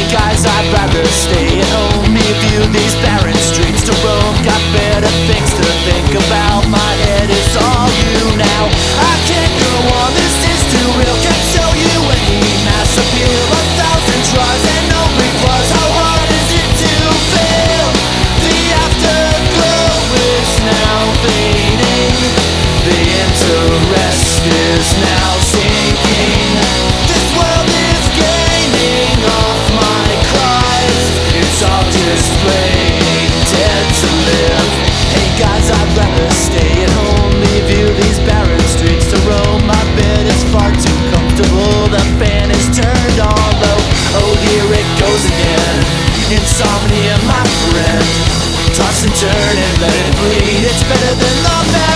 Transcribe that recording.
guys, I'd rather stay at home. Leave you these barren streets to roam. Got better things to think about. My head is all you now. I can't go on, this is too real. Can't show you any mass appeal. 1,000 tries and no replies. How hard is it to fail? The afterglow is now fading. The interest is now sinking. This world is gaining off my cries. It's all just playing dead to live. Hey guys, I'd rather stay at home. Leave you these barren streets to roam. My bed is far too comfortable. The fan is turned on low. Oh, here it goes again. Insomnia, my friend. Toss and turn and let it bleed. It's better than the best.